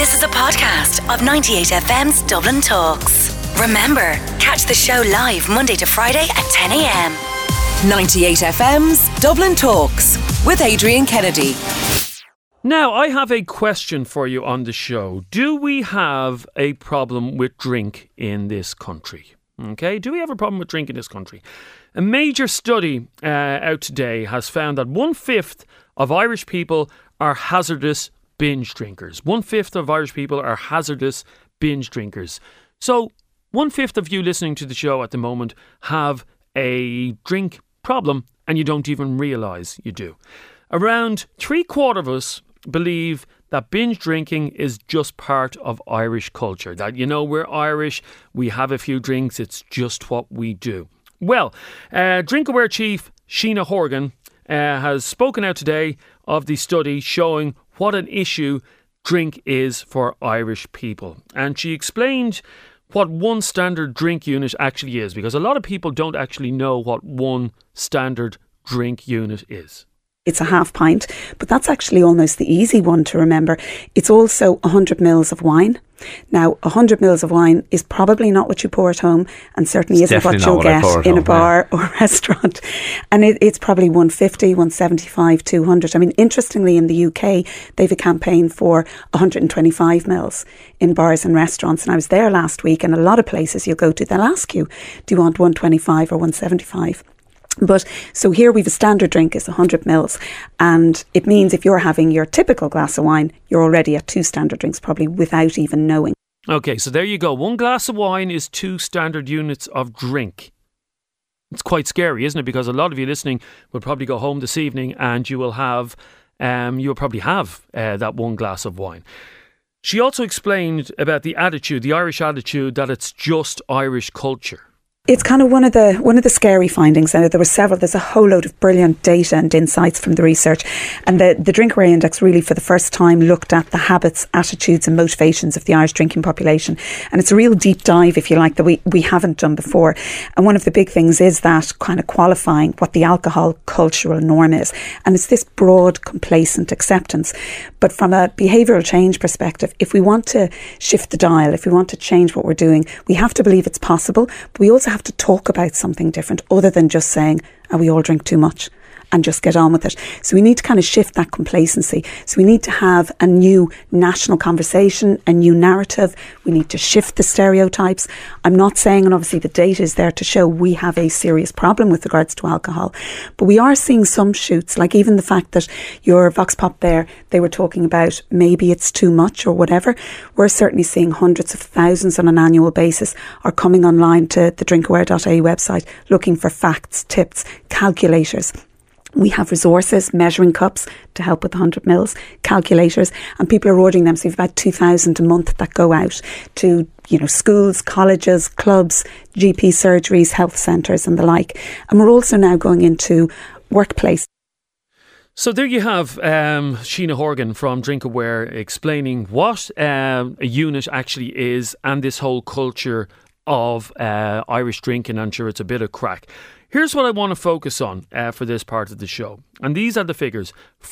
This is a podcast of 98FM's Dublin Talks. Remember, catch the show live Monday to Friday at 10 a.m. 98FM's Dublin Talks with Adrian Kennedy. Now, I have a question for you on the show. Do we have a problem with drink in this country? Okay, do we have a problem with drink in this country? A major study out today has found that 1/5 of Irish people are hazardous binge drinkers. 1/5 of Irish people are hazardous binge drinkers. So 1/5 of you listening to the show at the moment have a drink problem and you don't even realise you do. Around 3/4 of us believe that binge drinking is just part of Irish culture. That, you know, we're Irish, we have a few drinks, it's just what we do. Well, DrinkAware chief Sheena Horgan has spoken out today of the study showing what an issue drink is for Irish people. And she explained what one standard drink unit actually is, because a lot of people don't actually know what one standard drink unit is. It's a half pint, but that's actually almost the easy one to remember. It's also 100 mils of wine. Now, 100 mils of wine is probably not what you pour at home, and certainly isn't what you'll get in a bar or restaurant. And it's probably 150, 175, 200. I mean, interestingly, in the UK, they've a campaign for 125 mils in bars and restaurants. And I was there last week, and a lot of places you'll go to, they'll ask you, do you want 125 or 175? But so here we've a standard drink is 100 mils, and it means if you're having your typical glass of wine, you're already at 2 standard drinks, probably without even knowing. Okay, so there you go. 1 glass of wine is 2 standard units of drink. It's quite scary, isn't it? Because a lot of you listening will probably go home this evening and you will probably have that 1 glass of wine. She also explained about the attitude, the Irish attitude, that it's just Irish culture. It's kind of one of the scary findings. And there were several. There's a whole load of brilliant data and insights from the research. And the DrinkAware Index really, for the first time, looked at the habits, attitudes and motivations of the Irish drinking population. And it's a real deep dive, if you like, that we haven't done before. And one of the big things is that kind of qualifying what the alcohol cultural norm is. And it's this broad, complacent acceptance. But from a behavioural change perspective, if we want to shift the dial, if we want to change what we're doing, we have to believe it's possible. But we also have to talk about something different other than just saying, we all drink too much, and just get on with it. So we need to kind of shift that complacency. So we need to have a new national conversation, a new narrative. We need to shift the stereotypes. I'm not saying, and obviously the data is there to show we have a serious problem with regards to alcohol, but we are seeing some shoots, like even the fact that your Vox Pop there, they were talking about maybe it's too much or whatever. We're certainly seeing hundreds of thousands on an annual basis are coming online to the drinkaware.ie website looking for facts, tips, calculators. We have resources, measuring cups to help with 100 mils, calculators, and people are ordering them. So we've about 2,000 a month that go out to, schools, colleges, clubs, GP surgeries, health centres and the like. And we're also now going into workplace. So there you have Sheena Horgan from DrinkAware explaining what a unit actually is and this whole culture of Irish drinking. I'm sure it's a bit of crack. Here's what I want to focus on for this part of the show. And these are the figures.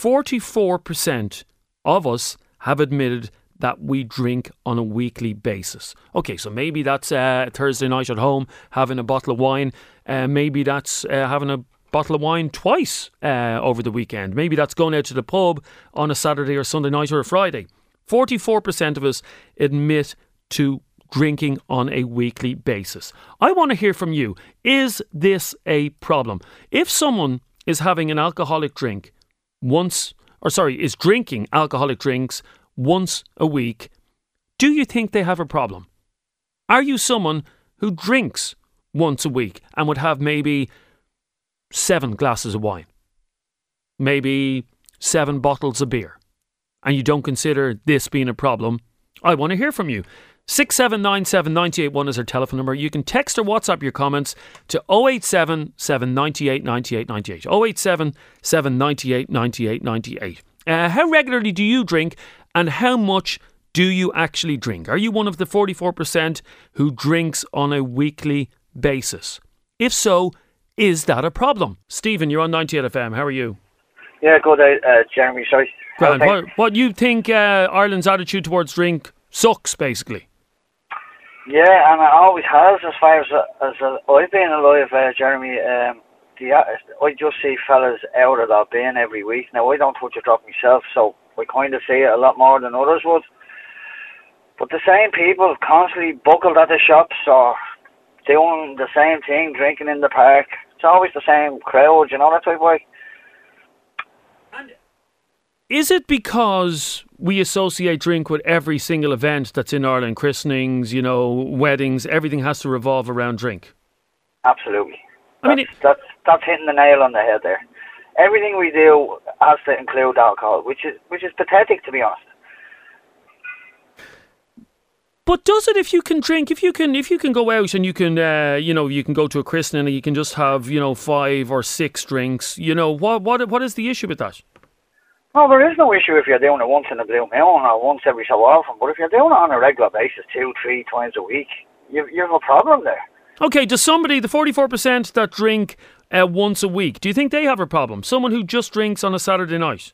44% of us have admitted that we drink on a weekly basis. Okay, so maybe that's Thursday night at home, having a bottle of wine. Maybe that's having a bottle of wine twice over the weekend. Maybe that's going out to the pub on a Saturday or Sunday night or a Friday. 44% of us admit to drinking on a weekly basis. I want to hear from you. Is this a problem? If someone is having an alcoholic drink is drinking alcoholic drinks once a week, do you think they have a problem? Are you someone who drinks once a week and would have maybe 7 glasses of wine, maybe 7 bottles of beer, and you don't consider this being a problem? I want to hear from you. 6797 981 is our telephone number. You can text or WhatsApp your comments to 087 798 98 98. 087 798 98 98. How regularly do you drink and how much do you actually drink? Are you one of the 44% who drinks on a weekly basis? If so, is that a problem? Stephen, you're on 98 FM. How are you? Yeah, good, Jeremy, sorry. Grant, what you think Ireland's attitude towards drink sucks, basically? Yeah, and it always has, as far as I've been alive, Jeremy. I just see fellas out of their bin every week. Now, I don't touch a drop myself, so I kind of see it a lot more than others would. But the same people constantly buckled at the shops or doing the same thing, drinking in the park. It's always the same crowd, you know, that type of way. And is it because we associate drink with every single event that's in Ireland? Christenings, you know, weddings, everything has to revolve around drink? Absolutely. That's hitting the nail on the head there. Everything we do has to include alcohol, which is pathetic, to be honest. But does it if you can drink, if you can go out and you can, you can go to a christening and you can just have, 5 or 6 drinks, what is the issue with that? No, there is no issue if you're doing it once in a blue moon or once every so often. But if you're doing it on a regular basis, 2-3 times a week, you have a problem there. Okay, does somebody, the 44% that drink once a week, do you think they have a problem? Someone who just drinks on a Saturday night?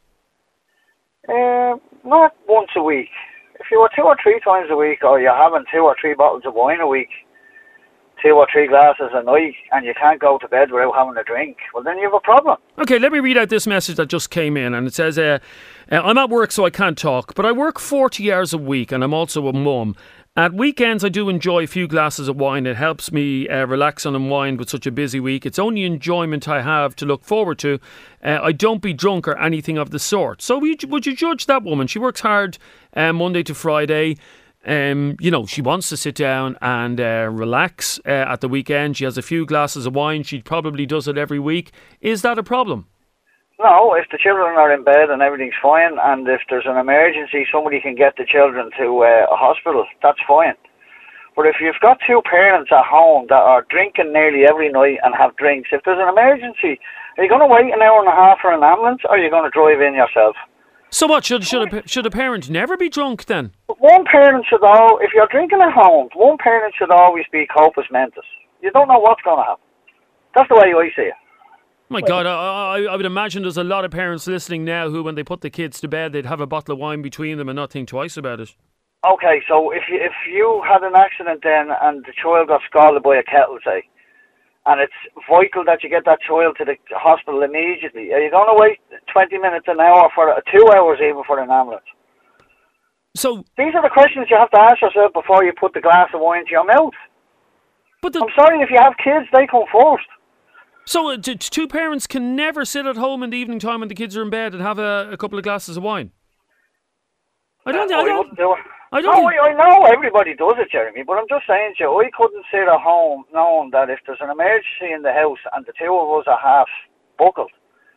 Not once a week. If you were 2 or 3 times a week, or you're having 2 or 3 bottles of wine a week, 2 or 3 glasses a night, and you can't go to bed without having a drink, well, then you have a problem. Okay, let me read out this message that just came in, and it says, I'm at work so I can't talk, but I work 40 hours a week, and I'm also a mum. At weekends, I do enjoy a few glasses of wine. It helps me relax and unwind with such a busy week. It's only enjoyment I have to look forward to. I don't be drunk or anything of the sort. So would you judge that woman? She works hard Monday to Friday. She wants to sit down and relax at the weekend. She has a few glasses of wine. She probably does it every week. Is that a problem? No, if the children are in bed and everything's fine, and if there's an emergency, somebody can get the children to a hospital, that's fine. But if you've got 2 parents at home that are drinking nearly every night and have drinks, if there's an emergency, are you going to wait an hour and a half for an ambulance, or are you going to drive in yourself? So what, should a parent never be drunk then? One parent should if you're drinking at home, one parent should always be corpus mentis. You don't know what's going to happen. That's the way I see it. My God, I would imagine there's a lot of parents listening now who, when they put the kids to bed, they'd have a bottle of wine between them and not think twice about it. Okay, so if you had an accident then and the child got scalded by a kettle, say, and it's vital that you get that child to the hospital immediately, are you going to wait 20 minutes, an hour, for 2 hours even for an ambulance? So these are the questions you have to ask yourself before you put the glass of wine to your mouth. But I'm sorry, if you have kids, they come first. So 2 parents can never sit at home in the evening time when the kids are in bed and have a couple of glasses of wine? I wouldn't do it. I know everybody does it, Jeremy, but I'm just saying to you, I couldn't sit at home knowing that if there's an emergency in the house and the 2 of us are half buckled,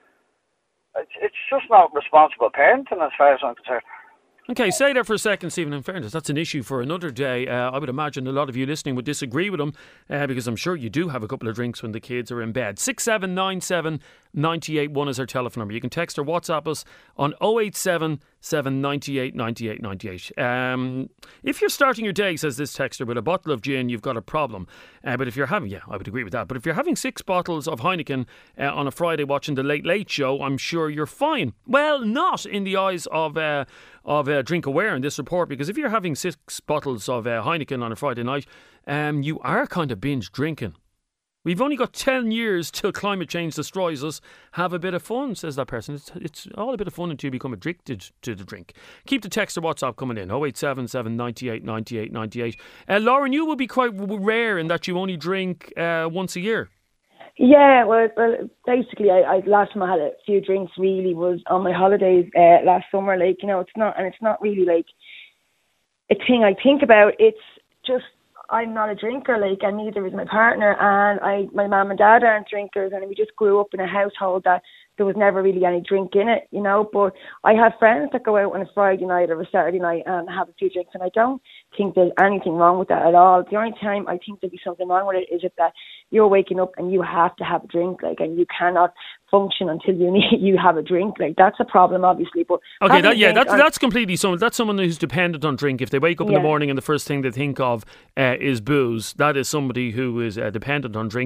it's just not responsible parenting as far as I'm concerned. Okay, stay there for a second, Stephen. In fairness, that's an issue for another day. I would imagine a lot of you listening would disagree with him because I'm sure you do have a couple of drinks when the kids are in bed. 6797 981 is our telephone number. You can text or WhatsApp us on 087 798 98 98. If you're starting your day, says this texter, with a bottle of gin, you've got a problem. But if you're having, I would agree with that. But if you're having 6 bottles of Heineken on a Friday watching the Late Late Show, I'm sure you're fine. Well, not in the eyes of Drink Aware in this report, because if you're having 6 bottles of Heineken on a Friday night, you are kind of binge drinking. We've only got 10 years till climate change destroys us. Have a bit of fun, says that person. It's all a bit of fun until you become addicted to the drink. Keep the text or WhatsApp coming in. 0877 98 98 98. Lauren, you will be quite rare in that you only drink once a year. Yeah, well, basically, I last time I had a few drinks really was on my holidays last summer. It's not really like a thing I think about. It's just I'm not a drinker, and neither is my partner, and my mum and dad aren't drinkers, and we just grew up in a household that there was never really any drink in it, but I have friends that go out on a Friday night or a Saturday night and have a few drinks, and I don't think there's anything wrong with that at all. The only time I think there'd be something wrong with it is if that you're waking up and you have to have a drink, and you cannot function until you have a drink. That's a problem, obviously. But okay, that's completely someone. That's someone who's dependent on drink. If they wake up in the morning and the first thing they think of is booze, that is somebody who is dependent on drink.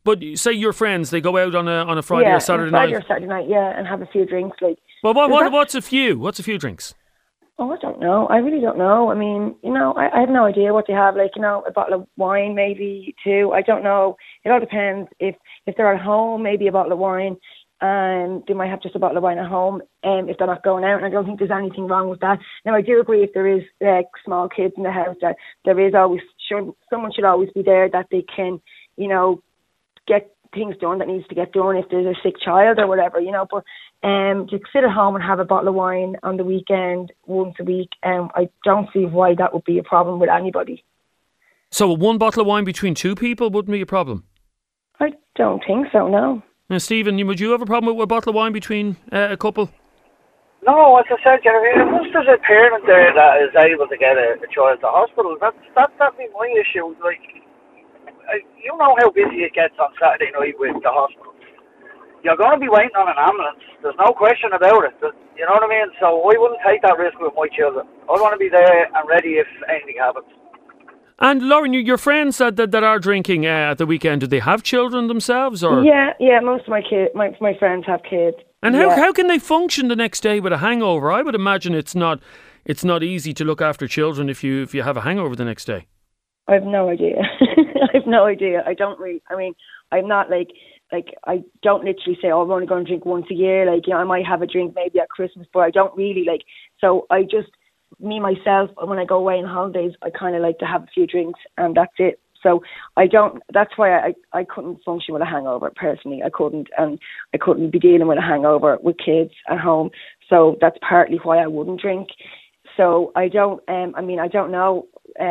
But say your friends, they go out on a Friday or Saturday night. Friday or Saturday night, and have a few drinks. Like, well, what's a few? What's a few drinks? Oh, I don't know. I really don't know. I mean, I have no idea what they have. Like, a bottle of wine, maybe 2. I don't know. It all depends. If they're at home, maybe a bottle of wine, and they might have just a bottle of wine at home. If they're not going out, and I don't think there's anything wrong with that. Now, I do agree if there is small kids in the house, that there is someone should always be there that they can, get things done that needs to get done if there's a sick child or whatever, but to sit at home and have a bottle of wine on the weekend once a week, I don't see why that would be a problem with anybody. So one bottle of wine between 2 people wouldn't be a problem? I don't think so, no. Now, Stephen, would you have a problem with a bottle of wine between a couple? No, as I said, once there's a parent there that is able to get a child to hospital, that'd be my issue. Like, you know how busy it gets on Saturday night with the hospital. You're going to be waiting on an ambulance. There's no question about it. You know what I mean? So I wouldn't take that risk with my children. I want to be there and ready if anything happens. And Lauren, your friends that are drinking at the weekend, do they have children themselves? Or? Yeah. Most of my friends have kids. And how can they function the next day with a hangover? I would imagine it's not easy to look after children if you have a hangover the next day. I have no idea. I have no idea. I don't really. I mean, I'm not like I don't literally say, I'm only going to drink once a year. Like, I might have a drink maybe at Christmas, but I don't really like. So I just, me myself, when I go away on holidays, I kind of like to have a few drinks and that's it. So I don't. That's why I couldn't function with a hangover personally. I couldn't, and I couldn't be dealing with a hangover with kids at home. So that's partly why I wouldn't drink. So I don't. I don't know.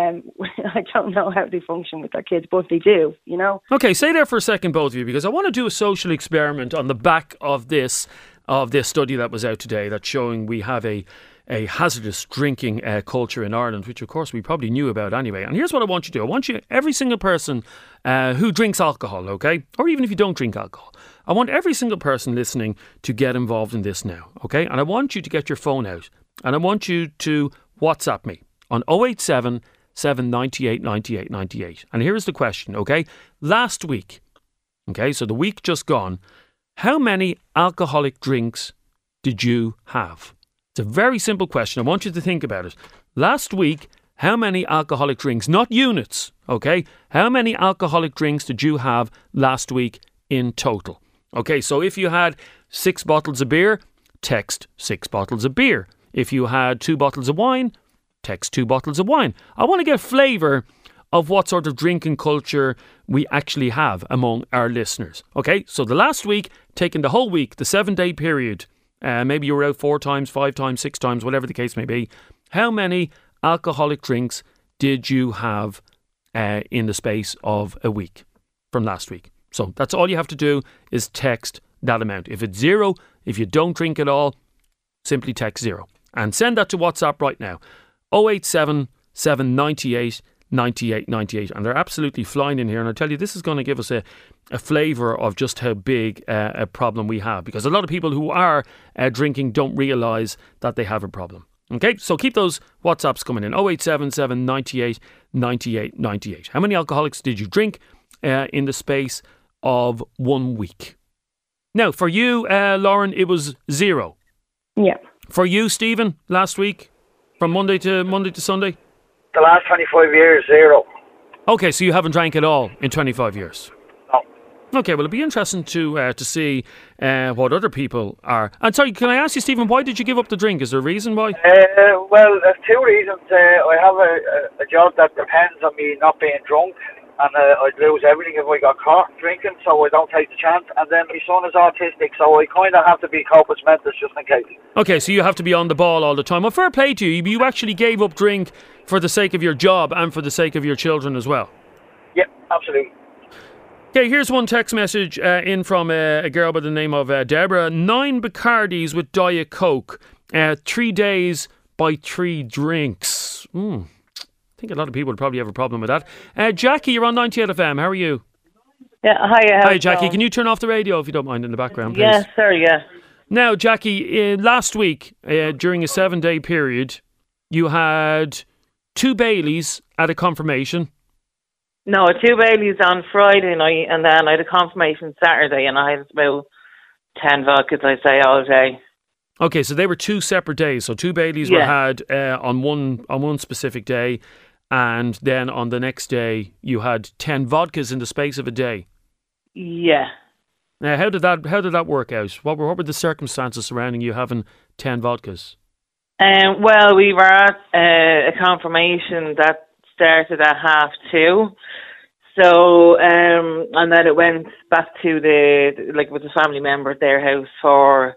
I don't know how they function with their kids, but they do, Okay, stay there for a second, both of you, because I want to do a social experiment on the back of this study that was out today that's showing we have a hazardous drinking culture in Ireland, which of course we probably knew about anyway. And here's what I want you to do. I want you, every single person who drinks alcohol, okay, or even if you don't drink alcohol, I want every single person listening to get involved in this now, okay? And I want you to get your phone out and I want you to WhatsApp me on 087 798 98 98. And here's the question, okay? Last week, okay, so the week just gone, how many alcoholic drinks did you have? It's a very simple question. I want you to think about it. Last week, how many alcoholic drinks, not units, okay? How many alcoholic drinks did you have last week in total? Okay, so if you had 6 bottles of beer, text 6 bottles of beer. If you had 2 bottles of wine, text 2 bottles of wine. I want to get a flavour of what sort of drinking culture we actually have among our listeners. Okay, so the last week, taking the whole week, the 7-day period, maybe you were out 4 times, 5 times, 6 times, whatever the case may be. How many alcoholic drinks did you have in the space of a week from last week? So that's all you have to do is text that amount. If it's 0, if you don't drink at all, simply text 0. And send that to WhatsApp right now. 087 798 98 98. And they're absolutely flying in here. And I tell you, this is going to give us a flavour of just how big a problem we have. Because a lot of people who are drinking don't realise that they have a problem. Okay, so keep those WhatsApps coming in. 087 798 98 98. How many alcoholics did you drink in the space of 1 week? Now, for you, Lauren, it was 0. Yeah. For you, Stephen, last week, from Monday to Sunday? The last 25 years, 0. Okay, so you haven't drank at all in 25 years? No. Okay, well, it'd be interesting to see what other people are. And sorry, can I ask you, Stephen, why did you give up the drink? Is there a reason why? Well, there's 2 reasons. I have a job that depends on me not being drunk, and I'd lose everything if I got caught drinking, so I don't take the chance. And then my son is autistic, so I kind of have to be corpus mentis just in case. Okay, so you have to be on the ball all the time. Well, fair play to you. You actually gave up drink for the sake of your job and for the sake of your children as well. Yeah, absolutely. Okay, here's one text message in from a girl by the name of Deborah. 9 Bacardis with Diet Coke. 3 days by 3 drinks. I think a lot of people would probably have a problem with that. Jackie, you're on 98 FM. How are you? Yeah, hi. Hi, Jackie. Can you turn off the radio if you don't mind in the background, please? Yeah, sorry, yeah. Now, Jackie, last week, during a 7-day period, you had 2 Baileys at a confirmation. No, 2 Baileys on Friday night, and then I had a confirmation Saturday, and I had about 10 vodkas, I'd say, all day. Okay, so they were 2 separate days. So 2 Baileys were had on one specific day, and then on the next day you had 10 vodkas in the space of a day. Yeah. Now, how did that work out? What were the circumstances surrounding you having 10 vodkas? Well, we were at a confirmation that started at 2:30. So, and then it went back to with a family member at their house for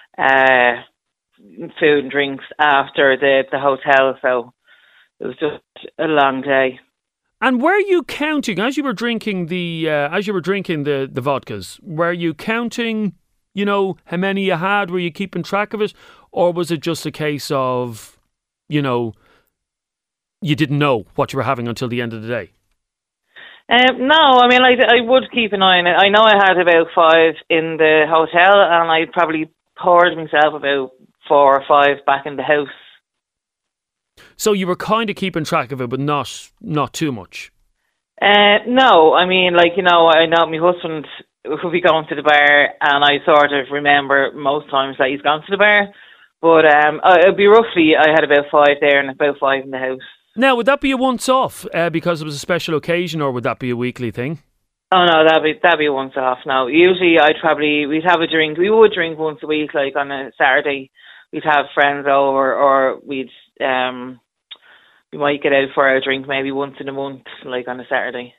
food and drinks after the hotel. So it was just a long day. And were you counting as you were drinking the vodkas? Were you counting, how many you had? Were you keeping track of it, or was it just a case of, you didn't know what you were having until the end of the day? No, I mean, I would keep an eye on it. I know I had about 5 in the hotel, and I probably poured myself about 4 or 5 back in the house. So you were kind of keeping track of it, but not too much. No, I mean, I know my husband will be going to the bar, and I sort of remember most times that he's gone to the bar. But it'd be roughly, I had about 5 there and about 5 in the house. Now, would that be a once-off because it was a special occasion, or would that be a weekly thing? Oh no, that'd be a once-off. No, usually we'd have a drink. We would drink once a week, like on a Saturday. We'd have friends over, or we might get out for a drink maybe once in a month, like on a Saturday.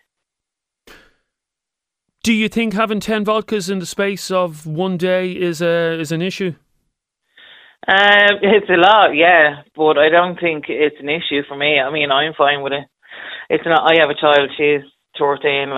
Do you think having 10 vodkas in the space of one day is an issue? It's a lot, yeah, but I don't think it's an issue for me. I mean, I'm fine with it. It's not. I have a child. She's 13,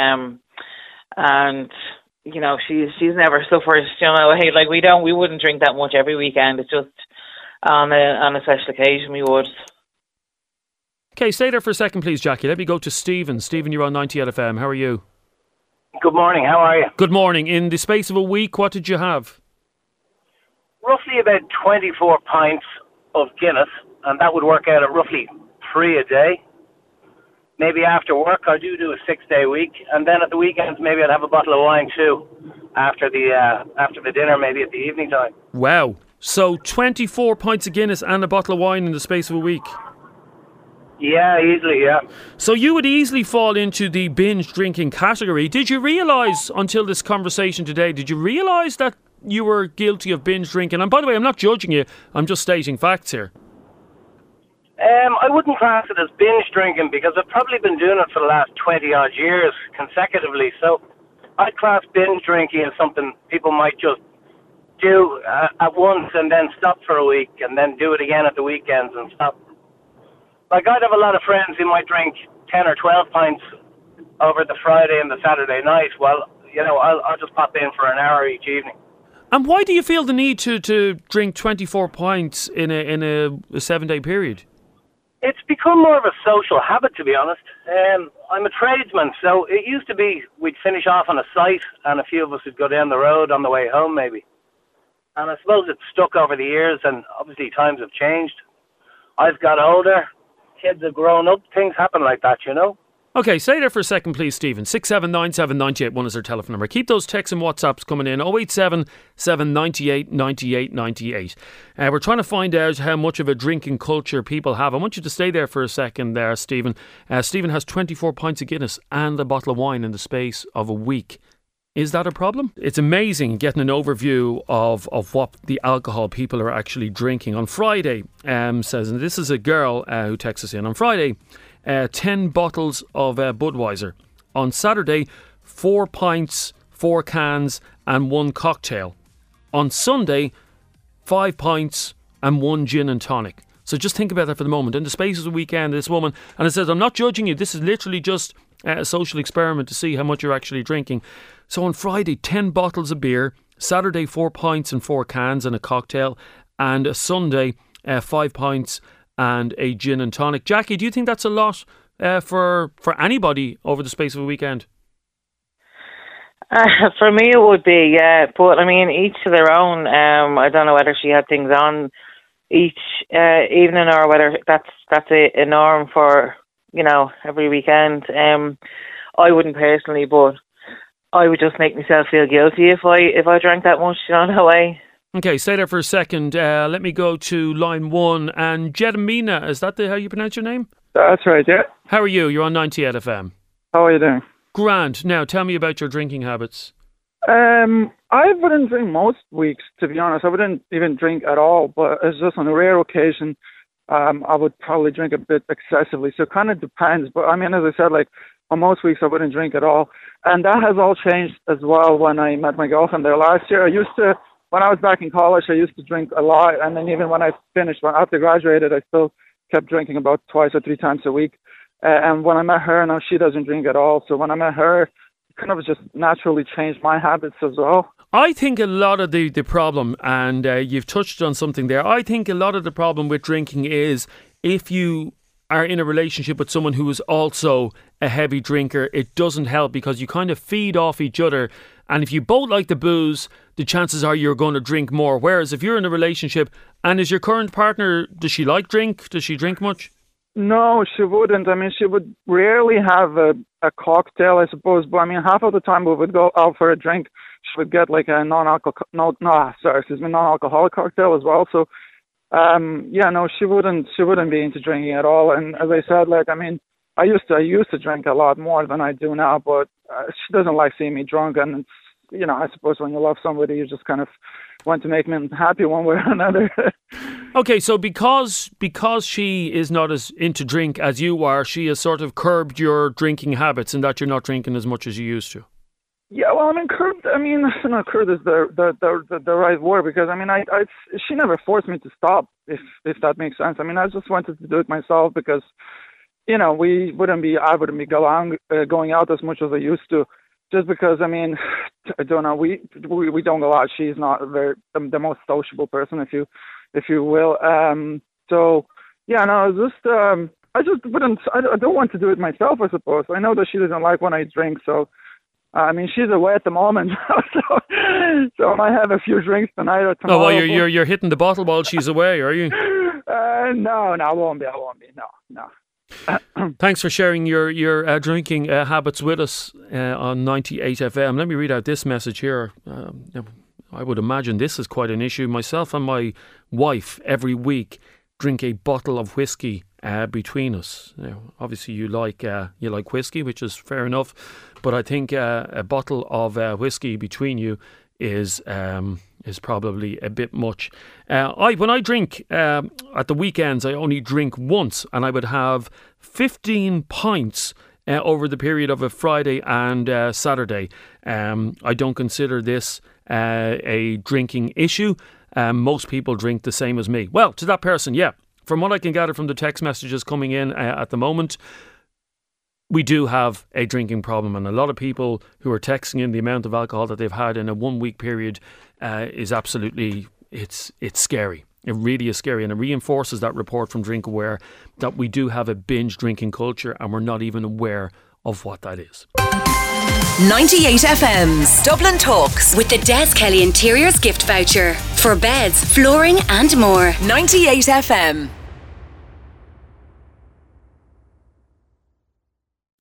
and she's never suffered. We wouldn't drink that much every weekend. It's just on a special occasion we would. Okay, stay there for a second, please, Jackie. Let me go to Stephen. Stephen, you're on 98 FM. How are you? Good morning. How are you? Good morning. In the space of a week, what did you have? Roughly about 24 pints of Guinness, and that would work out at roughly 3 a day. Maybe after work, I do a 6-day week, and then at the weekends, maybe I'd have a bottle of wine too, after the dinner, maybe at the evening time. Wow. So 24 pints of Guinness and a bottle of wine in the space of a week? Yeah, easily, yeah. So you would easily fall into the binge drinking category. Did you realise, until this conversation today, that you were guilty of binge drinking? And by the way, I'm not judging you, I'm just stating facts here. I wouldn't class it as binge drinking because I've probably been doing it for the last 20 odd years consecutively. So I'd class binge drinking as something people might just do at once and then stop for a week and then do it again at the weekends and stop. Like, I'd have a lot of friends who might drink 10 or 12 pints over the Friday and the Saturday night. Well, I'll just pop in for an hour each evening. And why do you feel the need to drink 24 pints in a 7-day period? It's become more of a social habit, to be honest. I'm a tradesman, so it used to be we'd finish off on a site and a few of us would go down the road on the way home, maybe. And I suppose it's stuck over the years, and obviously times have changed. I've got older, kids have grown up, things happen like that, Okay, stay there for a second, please, Stephen. 6797 981 is our telephone number. Keep those texts and WhatsApps coming in. 087 798 98 98. We're trying to find out how much of a drinking culture people have. I want you to stay there for a second there, Stephen. Stephen has 24 pints of Guinness and a bottle of wine in the space of a week. Is that a problem? It's amazing getting an overview of what the alcohol people are actually drinking. On Friday, says, and this is a girl who texts us in, on Friday, 10 bottles of Budweiser. On Saturday, 4 pints, 4 cans and 1 cocktail. On Sunday, 5 pints and 1 gin and tonic. So just think about that for the moment. In the space of the weekend, this woman, and it says, I'm not judging you, this is literally just a social experiment to see how much you're actually drinking. So on Friday, 10 bottles of beer. Saturday, 4 pints and 4 cans and a cocktail. And a Sunday, 5 pints and a gin and tonic. Jackie, do you think that's a lot for anybody over the space of a weekend? For me it would be, yeah. But I mean, each to their own. I don't know whether she had things on each evening or whether that's a norm for every weekend. I wouldn't personally, but I would just make myself feel guilty if I drank that much, that way. Okay, stay there for a second. Let me go to line 1. And Jedamina, is that how you pronounce your name? That's right, yeah. How are you? You're on 98 FM. How are you doing? Grand. Now, tell me about your drinking habits. I wouldn't drink most weeks, to be honest. I wouldn't even drink at all, but it's just on a rare occasion, I would probably drink a bit excessively. So it kind of depends. But I mean, as I said, like on most weeks, I wouldn't drink at all. And that has all changed as well when I met my girlfriend there last year. When I was back in college, I used to drink a lot. And then even when I finished, after graduated, I still kept drinking about 2 or 3 times a week. And when I met her, now she doesn't drink at all. So when I met her, it kind of just naturally changed my habits as well. I think a lot of the problem, and you've touched on something there, I think a lot of the problem with drinking is if you are in a relationship with someone who is also a heavy drinker, it doesn't help because you kind of feed off each other. And if you both like the booze, the chances are you're going to drink more. Whereas if you're in a relationship, and is your current partner, does she like drink? Does she drink much? No, she wouldn't. I mean, she would rarely have a cocktail, I suppose. But I mean, half of the time we would go out for a drink, she would get like a non-alcoholic cocktail as well. So, she wouldn't be into drinking at all. And as I said, like, I mean, I used to drink a lot more than I do now, but she doesn't like seeing me drunk. And it's, I suppose when you love somebody, you just kind of want to make them happy one way or another. Okay, so because she is not as into drink as you are, she has sort of curbed your drinking habits and that you're not drinking as much as you used to. Yeah, well, I mean, curbed. I mean, not curbed is the right word, because I mean, she never forced me to stop, if that makes sense. I mean, I just wanted to do it myself because, I wouldn't be going out as much as I used to, just because, I mean, I don't know, we don't go out. She's not the most sociable person, if you will. So yeah, no, I don't want to do it myself, I suppose. I know that she doesn't like when I drink, so. I mean, she's away at the moment, so I might have a few drinks tonight or tomorrow. Oh, well, you're hitting the bottle while she's away, are you? No, I won't be. No. Thanks for sharing your drinking habits with us on 98 FM. Let me read out this message here. I would imagine this is quite an issue. Myself and my wife every week drink a bottle of whiskey between us. Now, obviously, you like whiskey, which is fair enough, but I think a bottle of whiskey between you is probably a bit much. When I drink at the weekends, I only drink once, and I would have 15 pints over the period of a Friday and Saturday. I don't consider this a drinking issue. Most people drink the same as me. Well, to that person, yeah. From what I can gather from the text messages coming in at the moment, we do have a drinking problem, and a lot of people who are texting in the amount of alcohol that they've had in a 1 week period is absolutely, it's scary. It really is scary, and it reinforces that report from DrinkAware that we do have a binge drinking culture and we're not even aware of what that is. 98 FM's Dublin Talks with the Des Kelly Interiors gift voucher for beds, flooring and more. 98 FM.